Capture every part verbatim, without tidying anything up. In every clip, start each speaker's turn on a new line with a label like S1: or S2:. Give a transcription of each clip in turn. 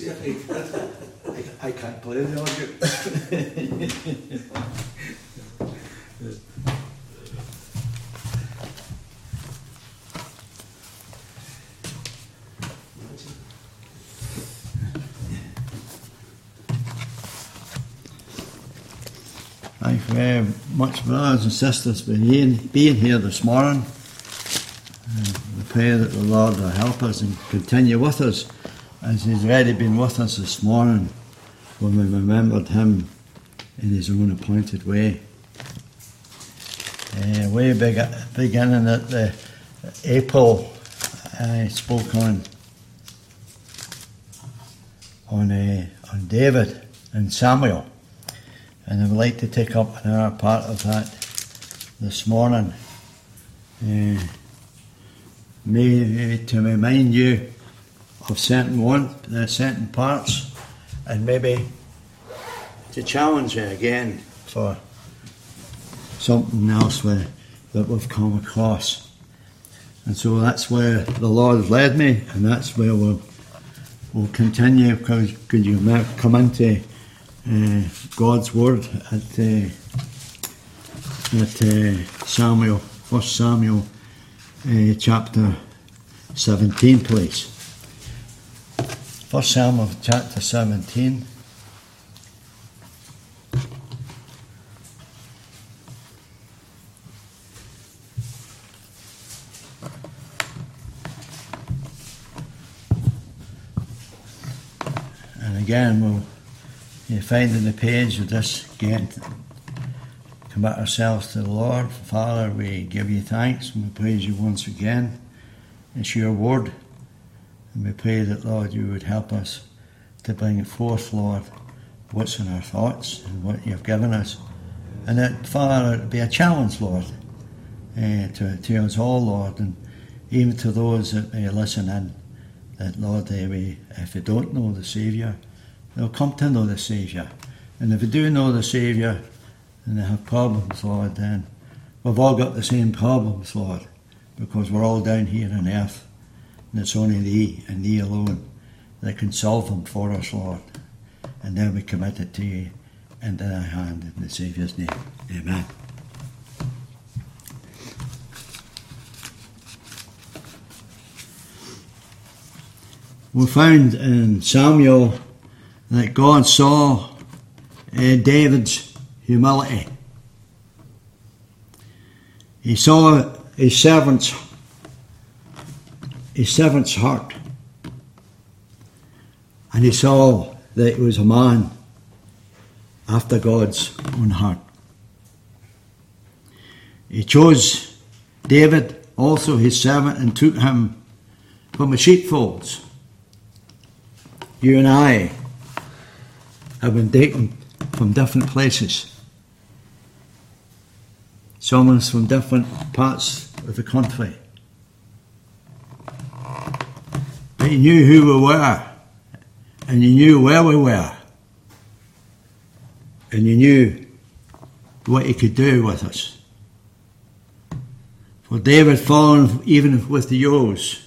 S1: See if I can. I, I can't play the audio.
S2: Thank you very much, brothers and sisters, for being, being here this morning. Uh, we pray that the Lord will help us and continue with us as He's already been with us this morning when we remembered Him in His own appointed way. Uh, way beg- beginning at the April, I spoke on on, uh, on David and Samuel. And I would like to take up another part of that this morning. Uh, maybe to remind you of certain one, uh, certain parts, and maybe to challenge you again for something else where, that we've come across. And so that's where the Lord has led me, and that's where we'll, we'll continue, because could you come into Uh, God's word at uh, at uh, Samuel, First Samuel, uh, chapter seventeen, please. First Samuel, chapter seventeen. And again, we'll. You find in the page of this again, commit ourselves to the Lord. Father, we give you thanks and we praise you once again. It's your word, and we pray that, Lord, you would help us to bring it forth, Lord, what's in our thoughts and what you've given us. And that, Father, it would be a challenge, Lord, uh, to, to us all, Lord, and even to those that may listen in, that, Lord, they may, if they don't know the Saviour, they'll come to know the Saviour. And if they do know the Saviour and they have problems, Lord, then we've all got the same problems, Lord, because we're all down here on earth. And it's only Thee and Thee alone that can solve them for us, Lord. And then we commit it to you into Thy hand in the Saviour's name. Amen. We found in Samuel that God saw uh, David's humility. He saw his servant's his servant's heart, and he saw that he was a man after God's own heart. He chose David, also his servant, and took him from the sheepfolds. You and I have been taken from different places. Some of us from different parts of the country. But you knew who we were, and you knew where we were, and you knew what he could do with us. For David followed even with the ewes,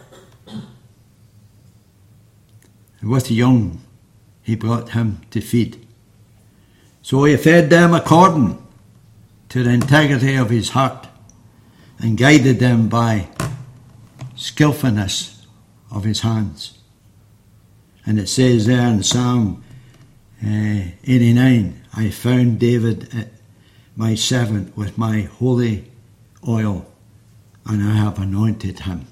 S2: and with the young he brought him to feed. So he fed them according to the integrity of his heart, and guided them by skillfulness of his hands. And it says there in Psalm uh, eighty-nine, I found David, my servant, with my holy oil, and I have anointed him.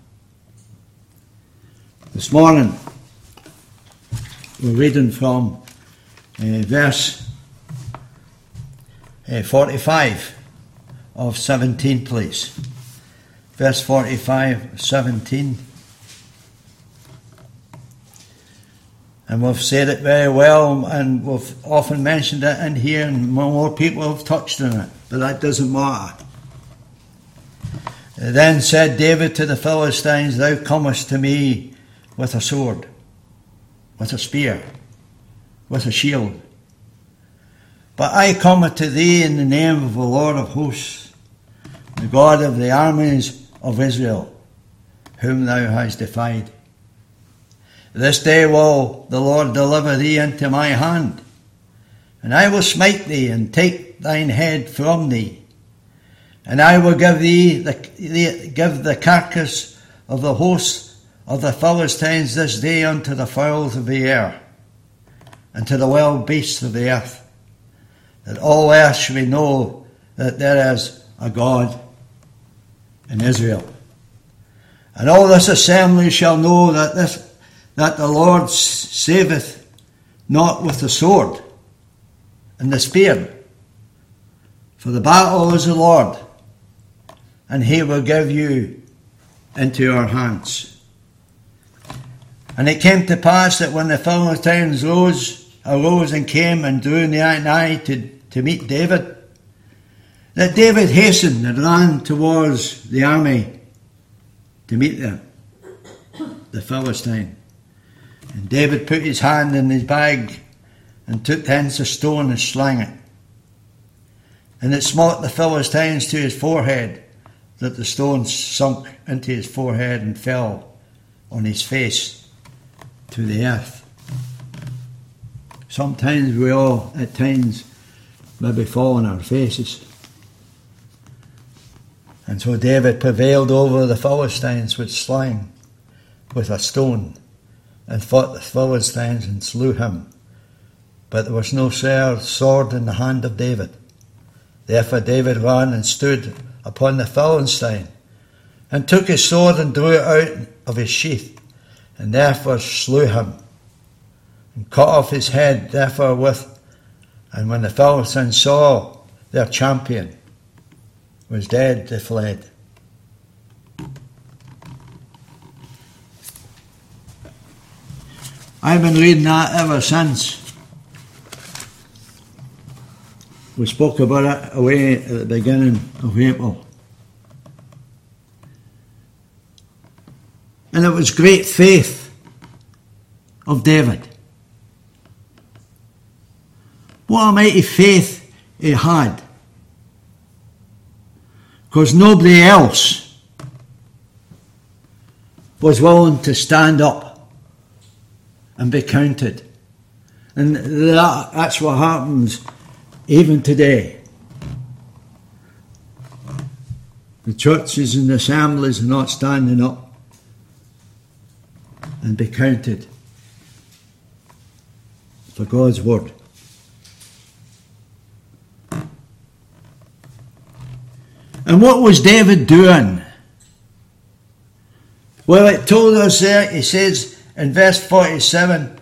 S2: This morning, we're reading from uh, verse uh, forty-five of seventeen, please. Verse forty-five, seventeen. And we've said it very well, and we've often mentioned it in here, and more people have touched on it, but that doesn't matter. Then said David to the Philistines, Thou comest to me with a sword, with a spear, with a shield. But I come to thee in the name of the Lord of hosts, the God of the armies of Israel, whom thou hast defied. This day will the Lord deliver thee into my hand, and I will smite thee and take thine head from thee, and I will give thee the, the give the carcass of the host of the Philistines this day unto the fowls of the air, and to the wild beasts of the earth, that all earth may know that there is a God in Israel. And all this assembly shall know that this that the Lord saveth not with the sword and the spear, for the battle is the Lord, and he will give you into our hands. And it came to pass that when the Philistines rose, arose and came and drew nigh to, to meet David, that David hastened and ran towards the army to meet them, the Philistine. And David put his hand in his bag and took thence a stone and slang it. And it smote the Philistines to his forehead, that the stone sunk into his forehead and fell on his face to the earth. Sometimes we all, at times, maybe fall on our faces. And so David prevailed over the Philistines with sling, with a stone, and fought the Philistines and slew him. But there was no sword in the hand of David. Therefore David ran and stood upon the Philistine, and took his sword and drew it out of his sheath, and therefore slew him, and cut off his head therefore with. And when the Philistines saw their champion was dead, they fled. I've been reading that ever since. We spoke about it away at the beginning of April. And it was great faith of David. What a mighty faith he had. Because nobody else was willing to stand up and be counted. And that, that's what happens even today. The churches and the assemblies are not standing up and be counted for God's word. And what was David doing? Well, it told us there, he says in verse forty-seven,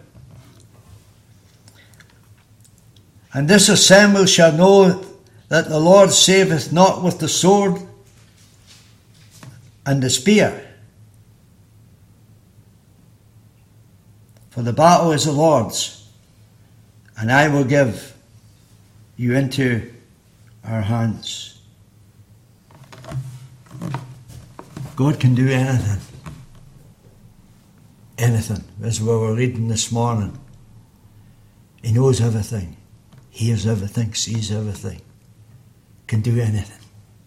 S2: and this assembly shall know that the Lord saveth not with the sword and the spear, for the battle is the Lord's, and I will give you into our hands. God can do anything. Anything. As we were reading this morning. He knows everything. Hears everything. Sees everything. Can do anything.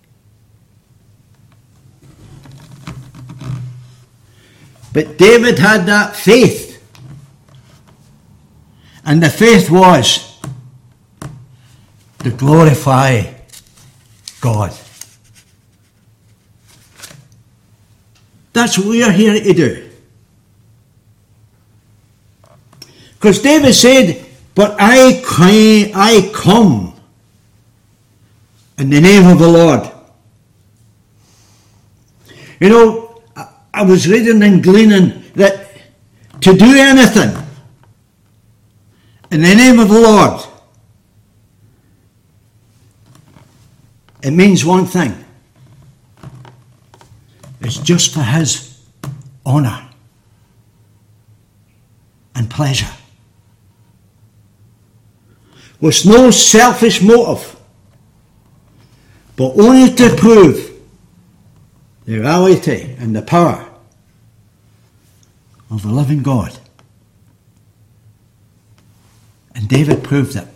S2: But David had that faith. And the faith was to glorify God. That's what we are here to do. Because David said, but I, I come in the name of the Lord. You know, I was reading and gleaning that to do anything in the name of the Lord, it means one thing. It's just for his honour and pleasure. With no selfish motive, but only to prove the reality and the power of the living God. And David proved it.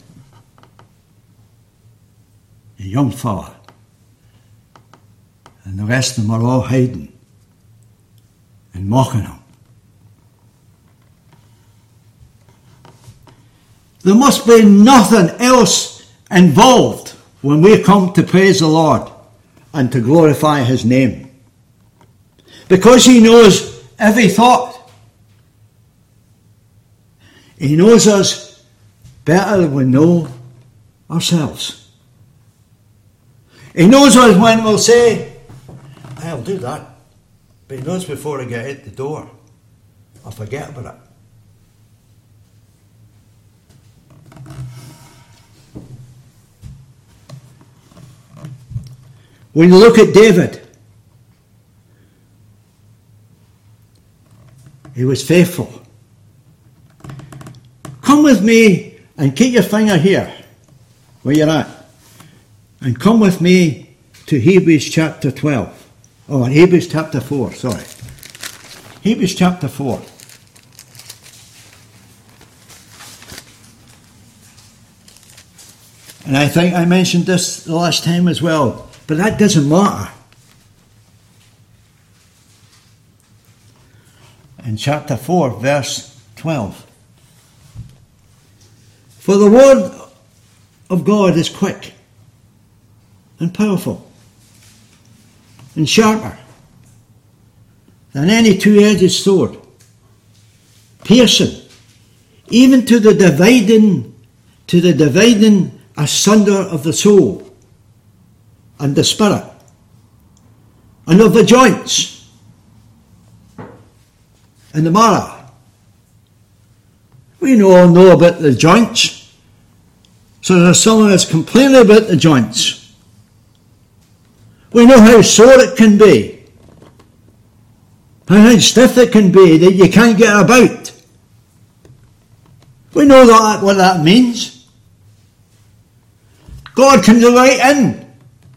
S2: A young fella. And the rest of them are all hiding and mocking him. There must be nothing else involved when we come to praise the Lord and to glorify his name. Because he knows every thought. He knows us better than we know ourselves. He knows us when we'll say, I'll do that. But he knows before I get out the door, I'll forget about it. When you look at David, he was faithful. Come with me and keep your finger here, where you're at, and come with me to Hebrews chapter twelve. Oh, Hebrews chapter four, sorry. Hebrews chapter four. And I think I mentioned this the last time as well, but that doesn't matter. In chapter four, verse twelve. For the word of God is quick and powerful and sharper than any two-edged sword, piercing even to the dividing, to the dividing asunder of the soul and the spirit and of the joints and the marrow. We all know about the joints. So there's someone that's complaining about the joints. We know how sore it can be. And how stiff it can be that you can't get about. We know that what that means. God can go right in.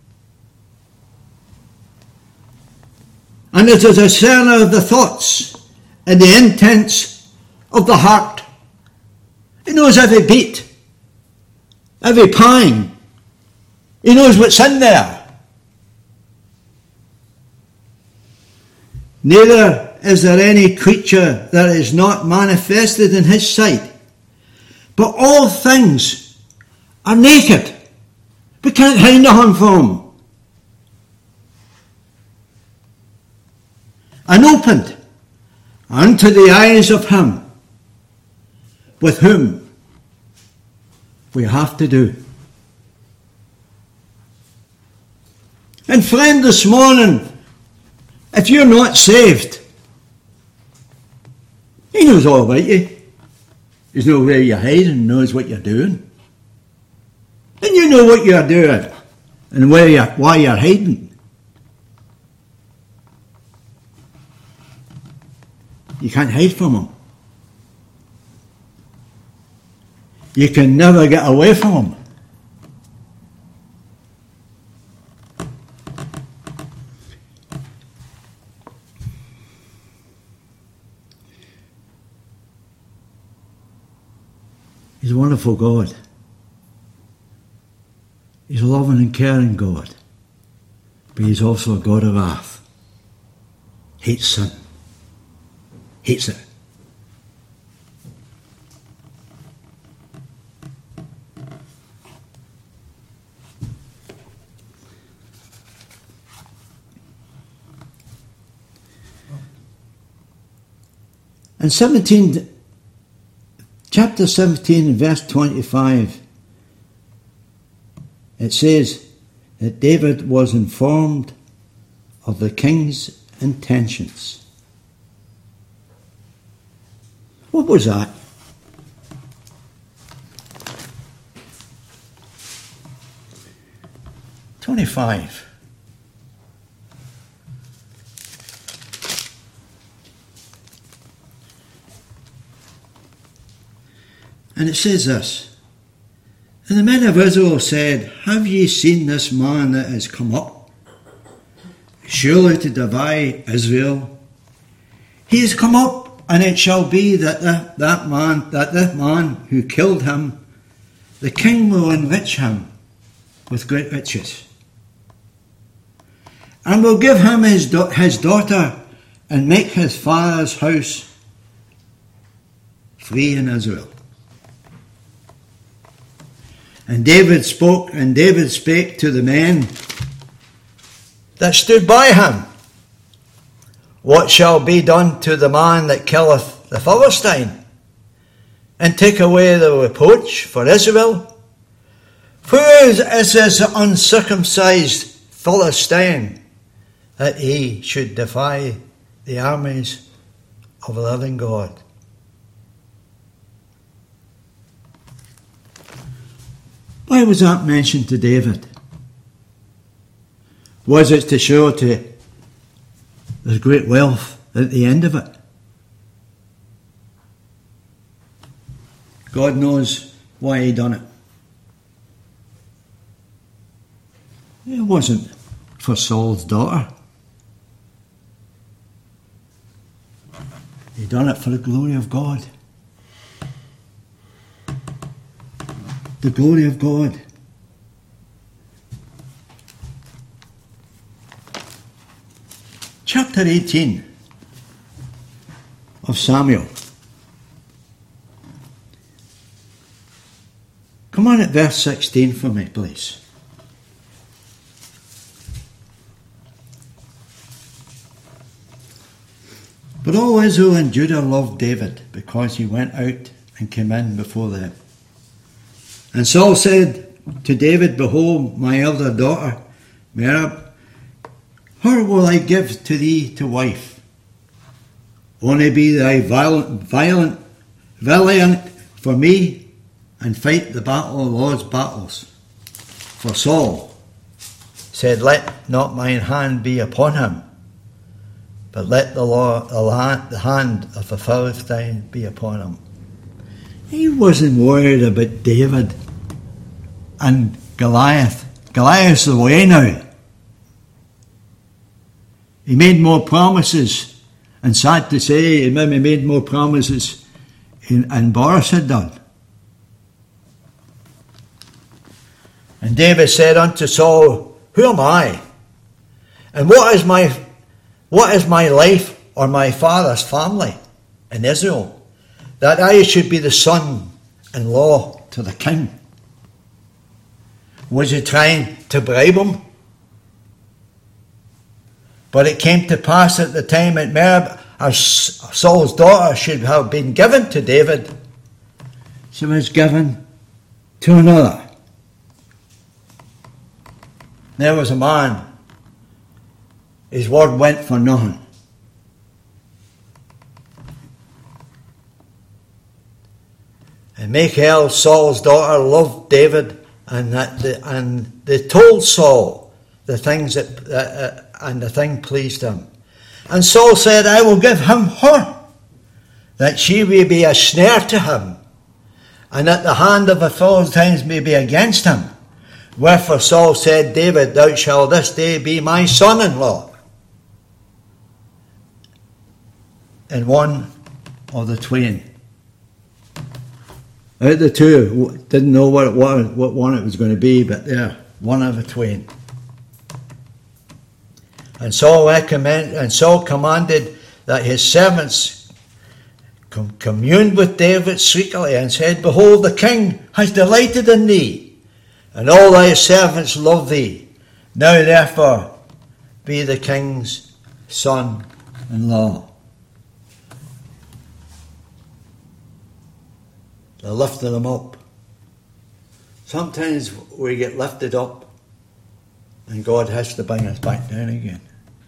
S2: And it is a discerner of the thoughts and the intents of the heart. He knows every beat, every pang. He knows what's in there. Neither is there any creature that is not manifested in his sight. But all things are naked. We can't hide nothing from him. And opened unto the eyes of him with whom we have to do. And friend, this morning, if you're not saved, he knows all about you. He knows where you're hiding, knows what you're doing. And you know what you're doing and where you're, why you're hiding. You can't hide from him. You can never get away from him. He's a wonderful God. He's a loving and caring God. But he's also a God of wrath. Hates sin. Hates it. And seventeen, chapter seventeen, verse twenty-five, it says that David was informed of the king's intentions. What was that? twenty-five. And it says this, and the men of Israel said, have ye seen this man that is come up? Surely to divide Israel. He is come up, and it shall be that the, that man, that the man who killed him, the king will enrich him with great riches, and will give him his, do- his daughter, and make his father's house free in Israel. And David spoke, and David spake to the men that stood by him, what shall be done to the man that killeth the Philistine, and take away the reproach for Israel? For is, is this uncircumcised Philistine that he should defy the armies of the living God? Why was that mentioned to David? Was it to show to there's great wealth at the end of it? God knows why he done it. It wasn't for Saul's daughter. He done it for the glory of God. The glory of God. Chapter eighteen of Samuel. Come on at verse sixteen for me, please. But all Israel and Judah loved David, because he went out and came in before them. And Saul said to David, Behold, my elder daughter, Merab, her will I give to thee to wife. Only be thy violent, violent, valiant for me, and fight the battle of the Lord's battles. For Saul said, Let not mine hand be upon him, but let the, Lord, the hand of the Philistine be upon him. He wasn't worried about David and Goliath. Goliath's away now. He made more promises, and sad to say, he maybe made more promises than Boris had done. And David said unto Saul, Who am I? And what is my what is my life or my father's family in Israel, that I should be the son-in-law to the king? Was he trying to bribe him? But it came to pass at the time at Merab, as Saul's daughter should have been given to David, she was given to another. There was a man, his word went for nothing. And Michal, Saul's daughter, loved David, and that the, and they told Saul the things that, uh, and the thing pleased him. And Saul said, I will give him her, that she may be a snare to him, and that the hand of the Philistines may be against him. Wherefore Saul said, David, thou shalt this day be my son-in-law. And one of the twain, out of the two, didn't know what it was, what one it was going to be, but there, one of the twain. And Saul recommend, and Saul commanded that his servants com- communed with David secretly, and said, Behold, the king has delighted in thee, and all thy servants love thee. Now therefore be the king's son-in-law. They lifted him up. Sometimes we get lifted up and God has to bring us back down again.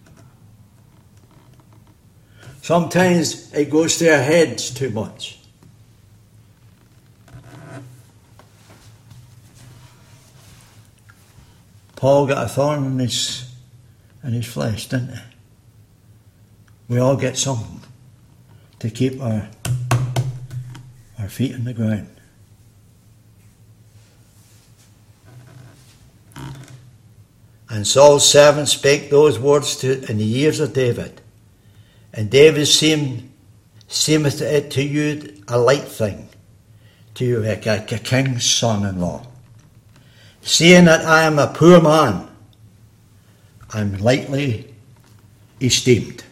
S2: Sometimes it goes to our heads too much. Paul got a thorn in his, in his flesh, didn't he? We all get something to keep our our feet on the ground. And Saul's servant spake those words to, in the ears of David. And David seemed, seemeth it to you a light thing, to you like a, a king's son-in-law. Seeing that I am a poor man, I am lightly esteemed.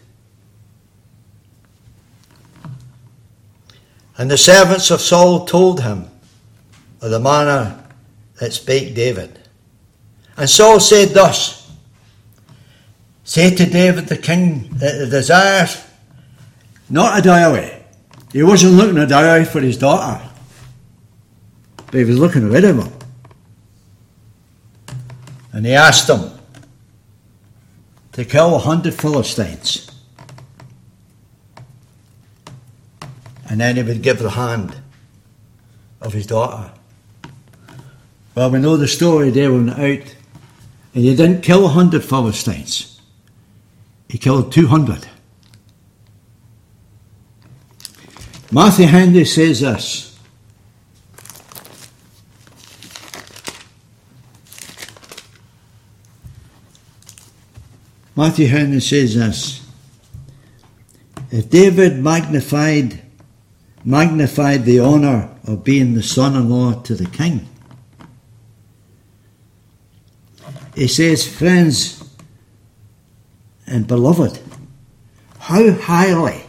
S2: And the servants of Saul told him of the manner that spake David. And Saul said thus, say to David the king that the desires not a dowry. He wasn't looking at a dowry for his daughter, but he was looking rid of him. And he asked him to kill a hundred Philistines. And then he would give the hand of his daughter. Well, we know the story. They went out and he didn't kill a hundred Philistines. He killed two hundred. Matthew Henry says this. Matthew Henry says this. If David magnified magnified the honour of being the son-in-law to the king, he says, friends and beloved, how highly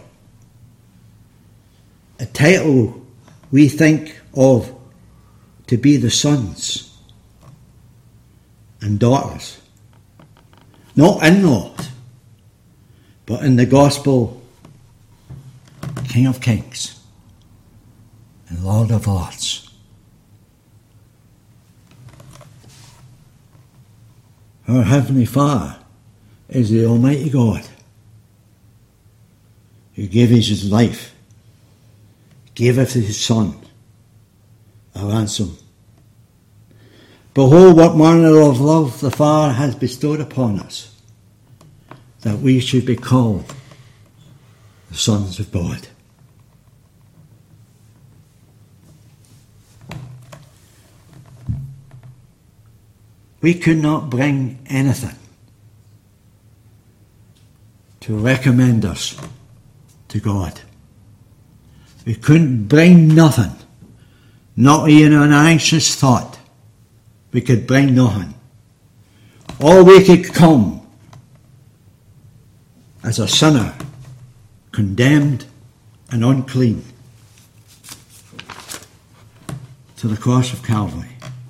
S2: a title we think of to be the sons and daughters, not in-laws, but in the gospel, King of Kings and Lord of Lords. Our Heavenly Father is the Almighty God who gave us his life, gave us his Son, a ransom. Behold, what manner of love the Father has bestowed upon us, that we should be called the sons of God. We could not bring anything to recommend us to God. We couldn't bring nothing, not even an anxious thought. We could bring nothing. All we could come as a sinner, condemned and unclean, to the cross of Calvary.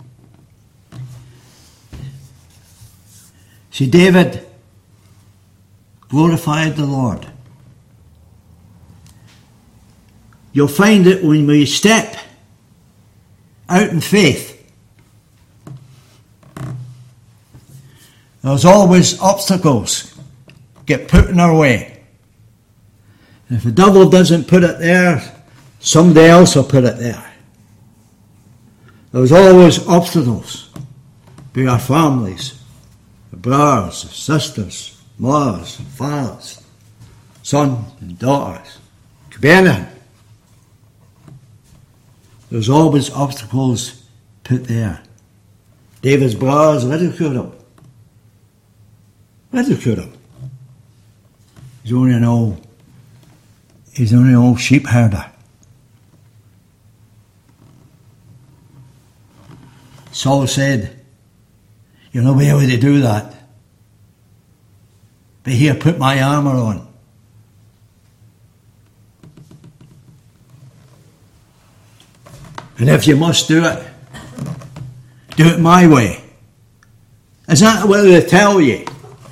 S2: See, David glorified the Lord. You'll find that when we step out in faith, there's always obstacles get put in our way. And if the devil doesn't put it there, somebody else will put it there. There's always obstacles. Be our families, our brothers, sisters, mothers, fathers, sons and daughters. Could be anything. There's always obstacles put there. David's brothers ridiculed him. Ridiculed him. He's only an old, he's only an old sheep herder. Saul said, "You'll not be able to do that. But here, put my armour on." And if you must do it, do it my way. Is that what they tell you?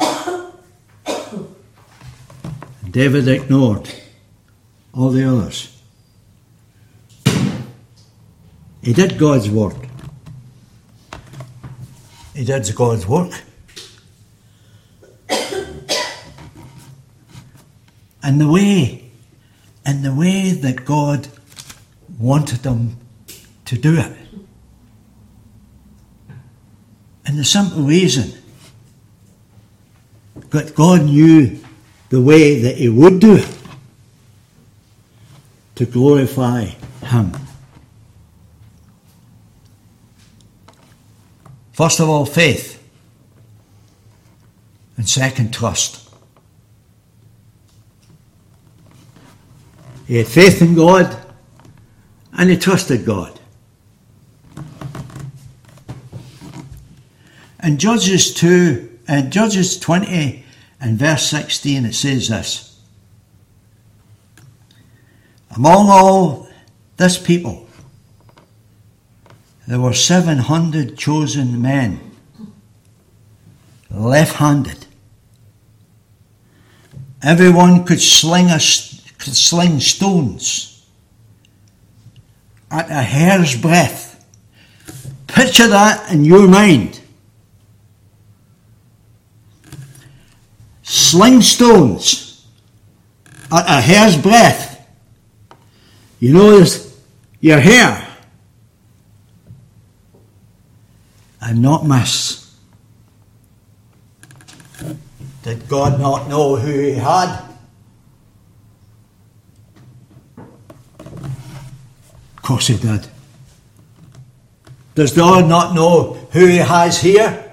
S2: And David ignored all the others. He did God's work. He did God's work. And the way, and the way that God wanted them to do it. And the simple reason that God knew the way that he would do it to glorify him. First of all, faith. And second, trust. He had faith in God and he trusted God. In Judges two, uh, Judges twenty and verse sixteen, it says this: "Among all this people there were seven hundred chosen men, left-handed. Everyone could sling, a, could sling stones at a hair's breadth. Picture that in your mind. Sling stones at a hair's breadth. You know, your hair. And not miss. Did God not know who he had? Of course he did. Does God not know who he has here?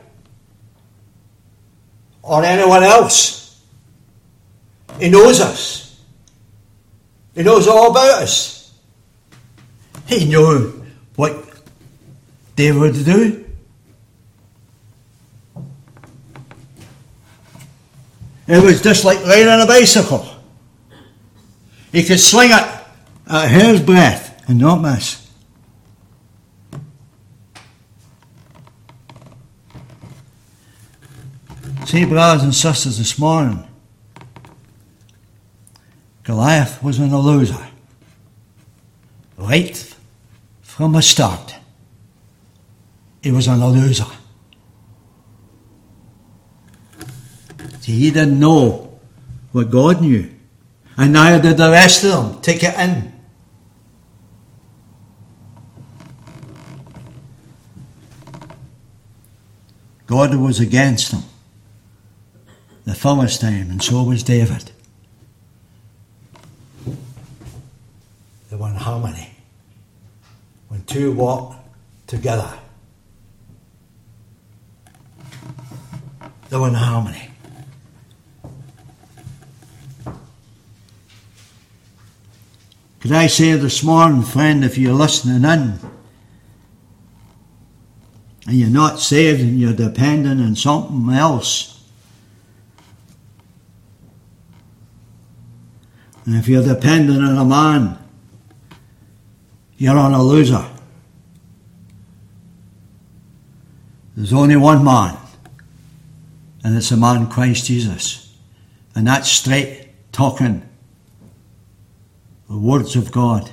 S2: Or anyone else? He knows us. He knows all about us. He knew what David would do. It was just like riding on a bicycle. He could sling it at a hair's breadth and not miss. See, brothers and sisters, this morning, Goliath was a loser. Right from the start, he was a loser. He didn't know what God knew. And neither did the rest of them take it in. God was against them, the Philistine, and so was David. They were in harmony. When two walk together, they were in harmony. Could I say this morning, friend, if you're listening in and you're not saved and you're dependent on something else, and if you're dependent on a man, you're on a loser. There's only one man, and it's the man Christ Jesus. And that's straight talking the words of God.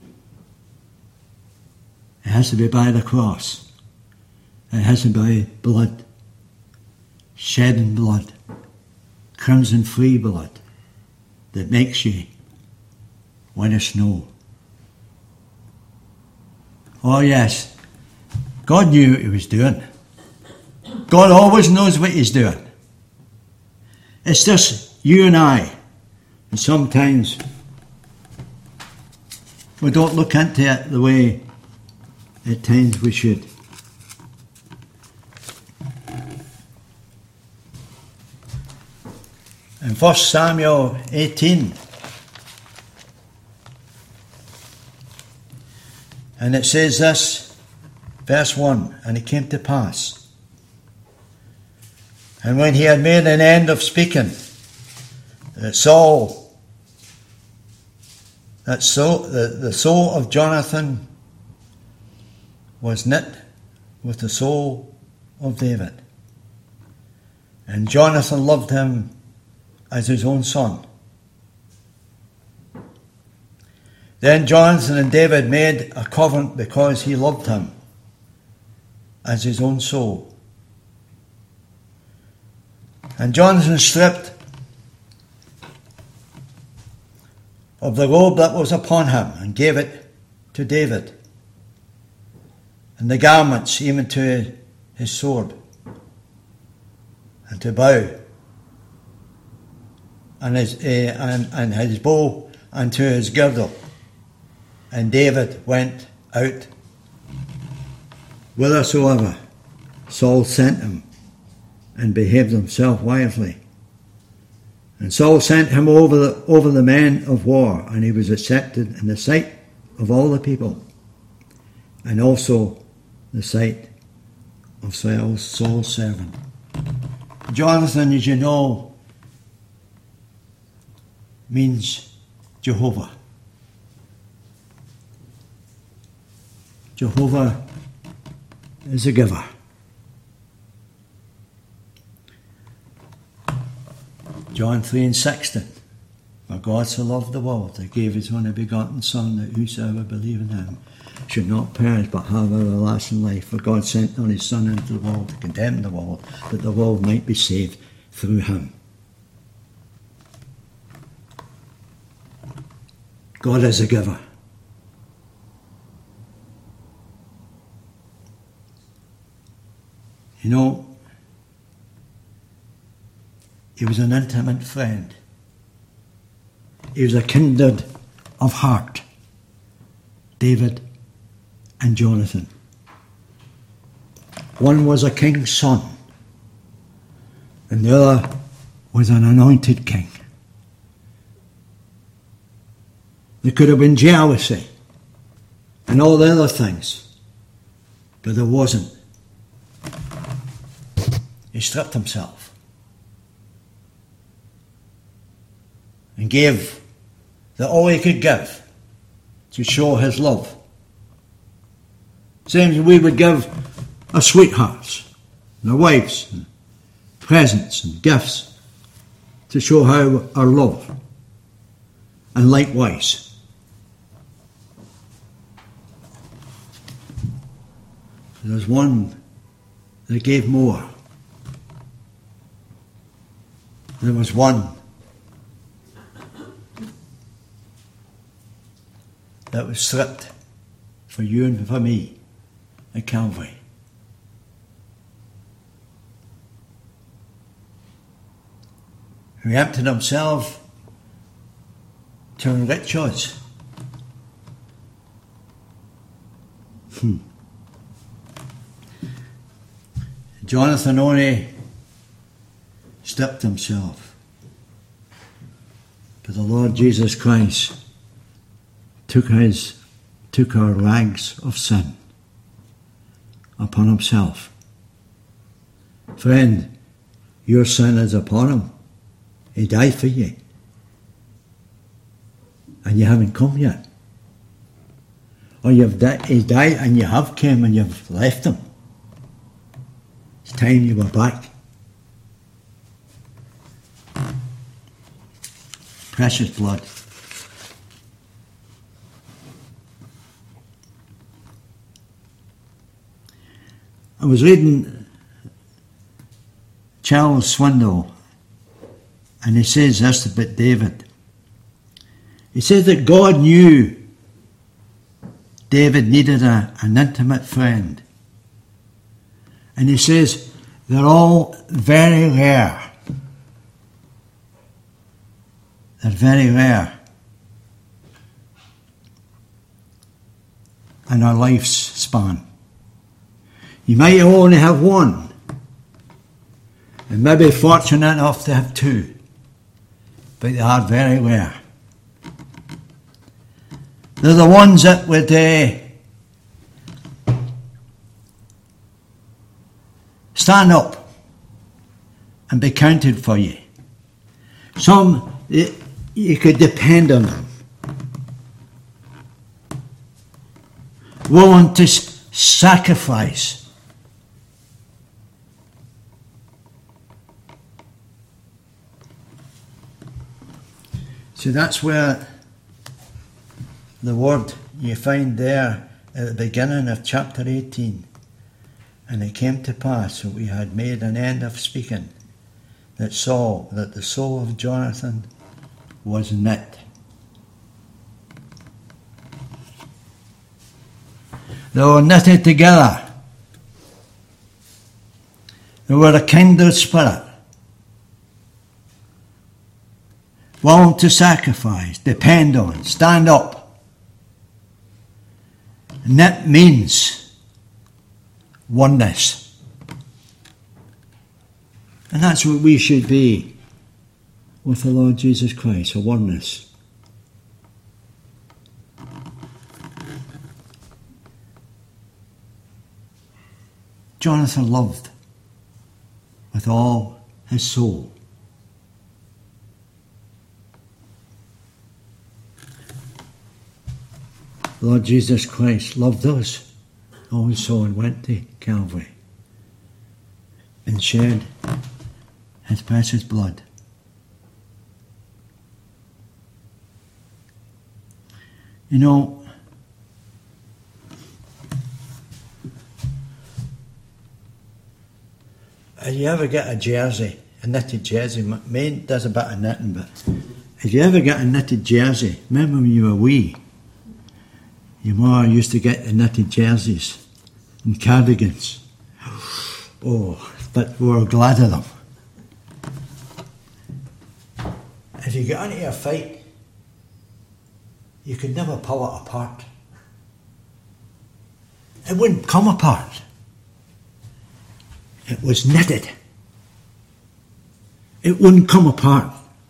S2: It has to be by the cross. It has to be blood. Shedding blood. Crimson free blood. That makes you white as snow. Oh yes. God knew what he was doing. God always knows what he's doing. It's just you and I. And sometimes we don't look into it the way at times we should. In First Samuel eighteen, and it says this, verse one, and it came to pass, and when he had made an end of speaking, that Saul That so the, the soul of Jonathan was knit with the soul of David. And Jonathan loved him as his own son. Then Jonathan and David made a covenant because he loved him as his own soul. And Jonathan stripped of the robe that was upon him, and gave it to David, and the garments even to his sword, and to bow, and his, uh, and, and his bow, and to his girdle. And David went out whithersoever Saul sent him, and behaved himself wisely. And Saul sent him over the, over the men of war, and he was accepted in the sight of all the people, and also the sight of Saul's, Saul's servant. Jonathan, as you know, means Jehovah. Jehovah is a giver. John three and sixteen. For God so loved the world that gave his only begotten Son, that whosoever believe in him should not perish but have everlasting life. For God sent not his Son into the world to condemn the world, that the world might be saved through him. God is a giver. You know, he was an intimate friend. He was a kindred of heart, David and Jonathan. One was a king's son, and the other was an anointed king. There could have been jealousy and all the other things, but there wasn't. He stripped himself and gave the all he could give to show his love. Same as we would give our sweethearts and our wives and presents and gifts to show how our love. And likewise, there's one that gave more. There was one that was stripped for you and for me at Calvary. Who emptied himself to enrich us. Hmm. Jonathan only stripped himself, but the Lord Jesus Christ took his, took our rags of sin upon himself. Friend, your sin is upon him. He died for you. And you haven't come yet. Or you've di- he died and you have come and you've left him. It's time you were back. Precious blood. I was reading Charles Swindoll, and he says this about David. He says that God knew David needed a, an intimate friend. And he says they're all very rare. They're very rare in our life's span. You might only have one, and maybe fortunate enough to have two, but they are very rare. They're the ones that would uh, stand up and be counted for you. Some, you could depend on them. Willing to sacrifice. So that's where the word you find there at the beginning of chapter eighteen. And it came to pass that we had made an end of speaking, that Saul, that the soul of Jonathan was knit. They were knitted together. They were a kindred spirit, willing to sacrifice, depend on, stand up. And that means oneness. And that's what we should be with the Lord Jesus Christ, a oneness. Jonathan loved with all his soul. Lord Jesus Christ loved us also and went to Calvary and shed his precious blood. You know, if you ever get a jersey, a knitted jersey, mine does a bit of knitting, but if you ever get a knitted jersey, remember when you were wee, your mother used to get the knitted jerseys and cardigans. Oh, but we were glad of them. If you get into a fight, you could never pull it apart. It wouldn't come apart. It was knitted. It wouldn't come apart.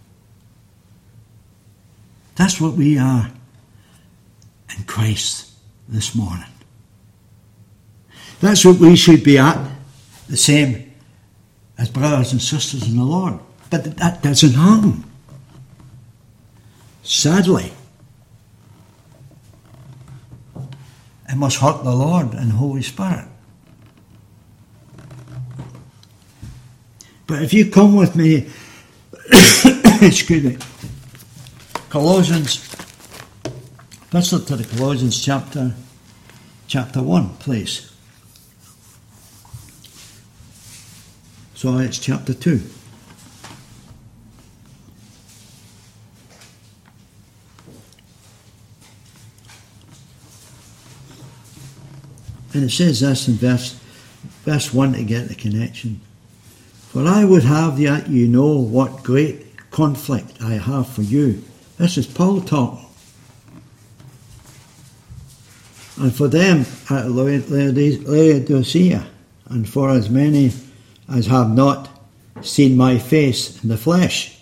S2: That's what we are in Christ this morning. That's what we should be at, the same as brothers and sisters in the Lord. But that doesn't happen. Sadly, it must hurt the Lord and the Holy Spirit. But if you come with me, excuse me, Colossians, let's look to the Colossians chapter, chapter one, please. So it's chapter two. And it says this in verse, verse one to get the connection. For I would have that you know what great conflict I have for you. This is Paul talking. And for them at Laodicea, and for as many as have not seen my face in the flesh,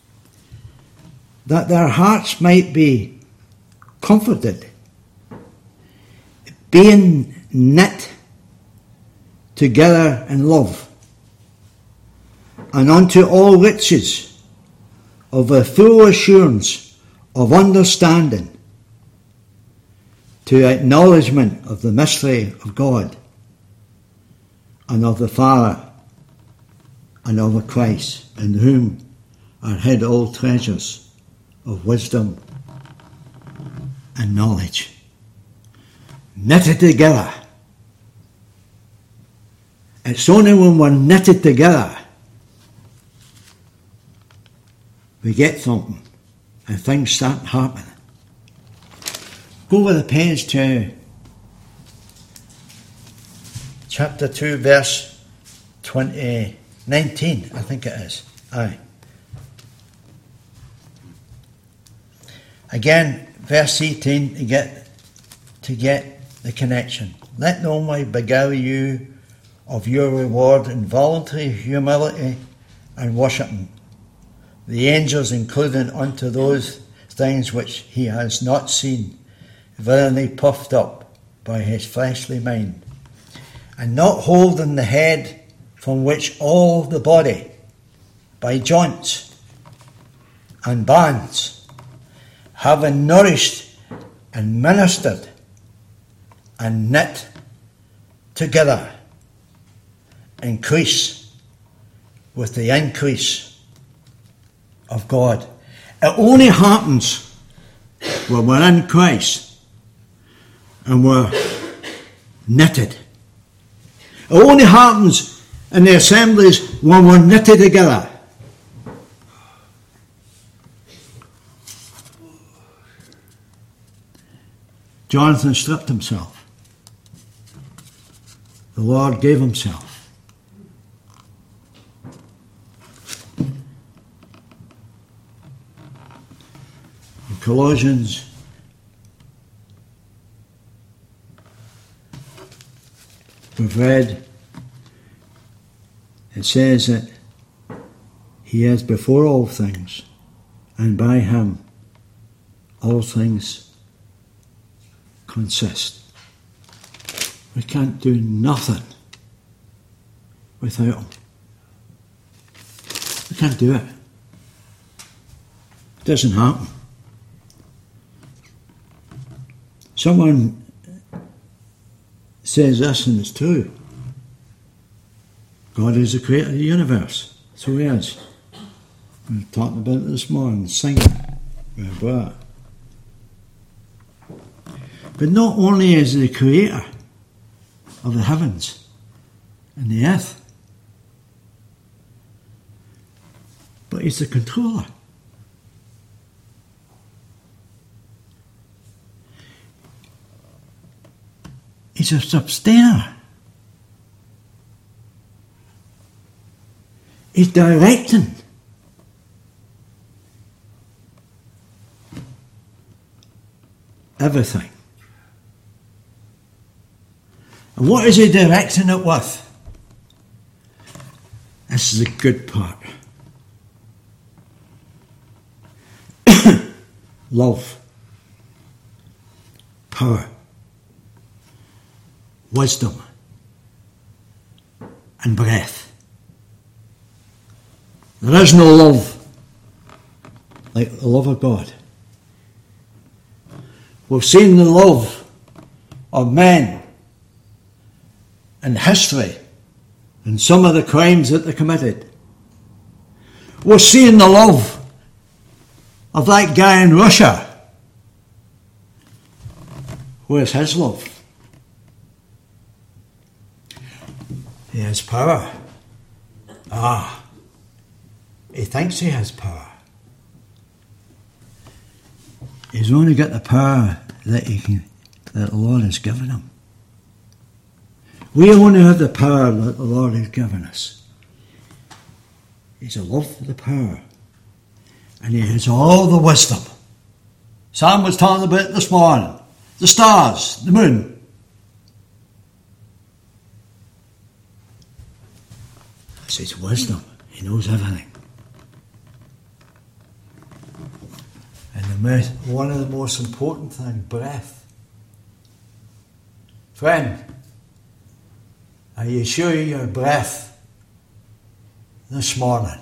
S2: that their hearts might be comforted, being knit together in love, and unto all riches of a full assurance of understanding, to acknowledgement of the mystery of God, and of the Father, and of Christ, in whom are hid all treasures of wisdom and knowledge. Knitted together. It's only when we're knitted together we get something and things start happening. Go with the page to chapter two, verse twenty, nineteen, I think it is. Aye. Again, verse eighteen to get to get the connection. Let no man beguile you of your reward in voluntary humility and worshiping the angels, including unto those things which he has not seen, verily puffed up by his fleshly mind, and not holding the head, from which all the body, by joints and bands, having nourished and ministered and knit together, increase with the increase of God. It only happens when we're in Christ and we're knitted. It only happens in the assemblies when we're knitted together. Jonathan stripped himself. The Lord gave himself. In Colossians we've read, it says that he is before all things, and by him all things consist. We can't do nothing without him. We can't do it. It doesn't happen. Someone says this, and it's true. God is the creator of the universe. So he is. We were talking about it this morning, singing with our brother. But not only is he the creator of the heavens and the earth, but he's the controller. He's a sustainer. He's directing. Everything. And what is he directing it with? This is the good part. Love. Power. Wisdom. And breath. There is no love like the love of God. We've seen the love of men in history and some of the crimes that they committed. We're seeing the love of that guy in Russia. Where's his love? He has power. Ah, he thinks he has power. He's only got the power that he can, that the Lord has given him. We only have the power that the Lord has given us. He's a love for the power. And he has all the wisdom. Sam was talking about it this morning. The stars, the moon. That's his wisdom. He knows everything. And the most, one of the most important things, breath. Friend, are you sure your breath this morning?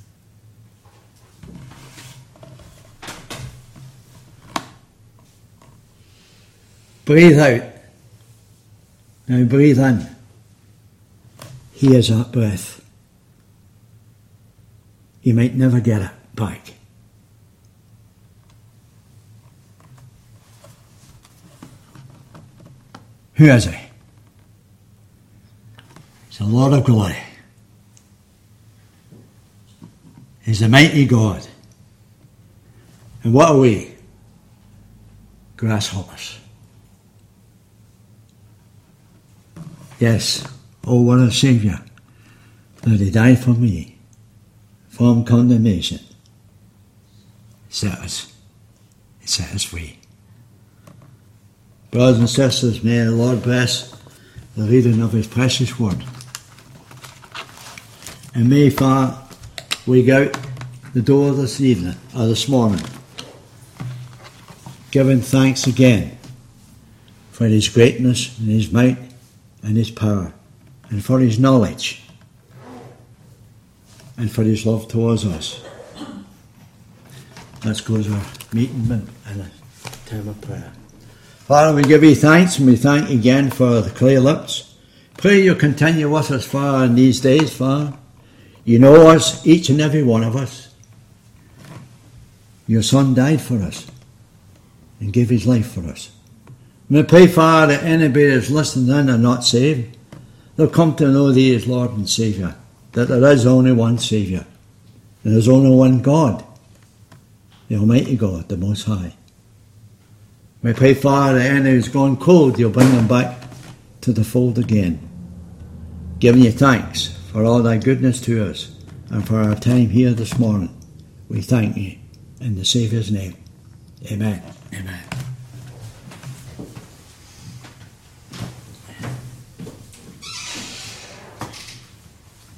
S2: Breathe out. Now breathe in. He has that breath. You might never get it back. Who is he? He's the Lord of glory. He's the mighty God. And what are we? Grasshoppers. Yes, oh what a Saviour, that he died for me, from condemnation. Set us, he set us free. Brothers and sisters, may the Lord bless the reading of his precious word. And may far we go out the door this evening, or this morning, giving thanks again for his greatness and his might and his power, and for his knowledge, and for his love towards us. Let's go to our meeting and a time of prayer. Father, we give you thanks, and we thank you again for the clay lips. Pray you'll continue with us, Father, in these days, Father. You know us, each and every one of us. Your Son died for us and gave his life for us. We pray, Father, that anybody that's listening in and not saved, they'll come to know thee as Lord and Saviour, that there is only one Saviour, and there's only one God, the Almighty God, the Most High. We pray, Father, that any who's gone cold, you'll bring them back to the fold again. Giving you thanks for all thy goodness to us, and for our time here this morning. We thank you in the Saviour's name. Amen. Amen.